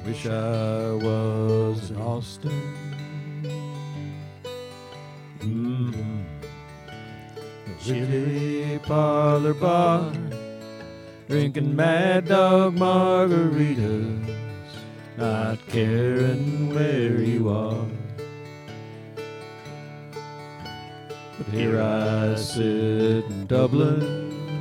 Wish I was in Austin. A chili parlor bar, drinking Mad Dog margaritas, not caring where you are. But here I sit in Dublin,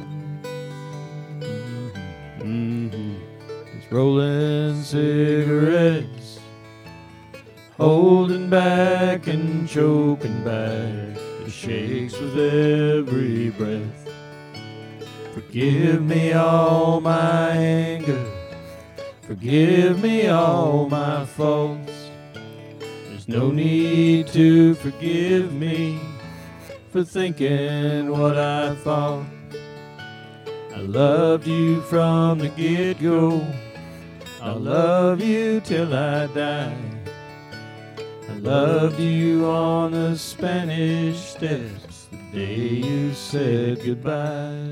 just rolling cigarettes, holding back and choking back the shakes with every breath. Forgive me all my anger, forgive me all my faults. There's no need to forgive me for thinking what I thought. I loved you from the get-go, I'll love you till I die. I loved you on the Spanish Steps the day you said goodbye.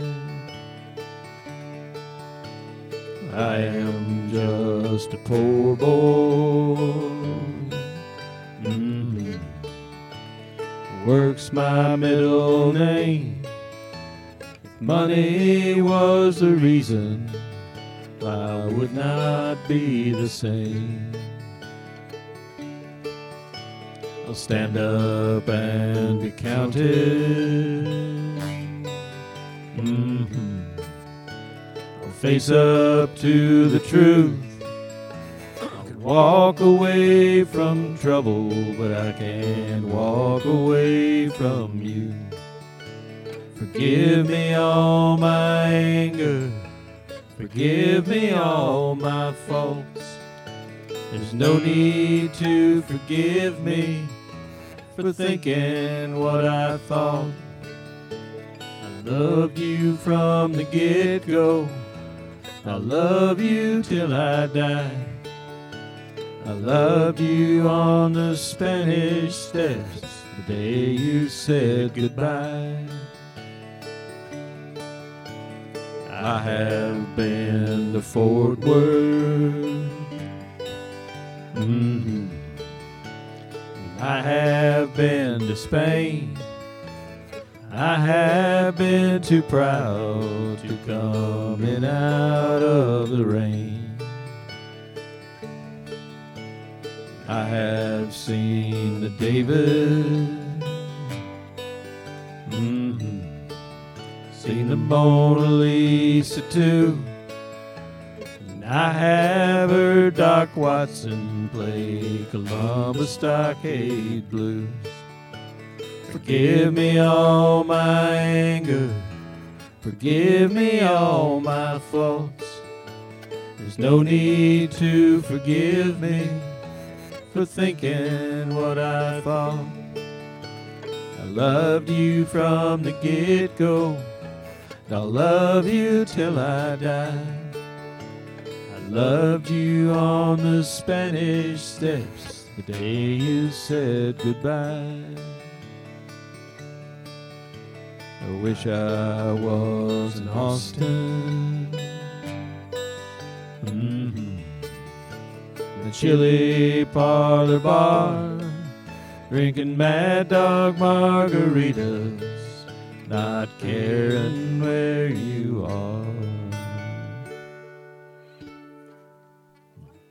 I am just a poor boy, work's my middle name. If money was the reason, I would not be the same. I'll stand up and be counted. I'll face up to the truth. I could walk away from trouble, but I can't walk away from you. Forgive me all my anger, forgive me all my faults. There's no need to forgive me for thinking what I thought. I loved you from the get-go, I'll love you till I die. I loved you on the Spanish Steps the day you said goodbye. I have been to Fort Worth, I have been to Spain. I have been too proud to come in out of the rain. I have seen the David, seen the Mona Lisa too. And I have heard Doc Watson play Columbus Stockade Blues. Forgive me all my anger, forgive me all my faults. There's no need to forgive me for thinking what I thought. I loved you from the get-go, I'll love you till I die. I loved you on the Spanish Steps the day you said goodbye. I wish I was in Austin, in a chili parlor bar, drinking Mad Dog margaritas, not caring where you are.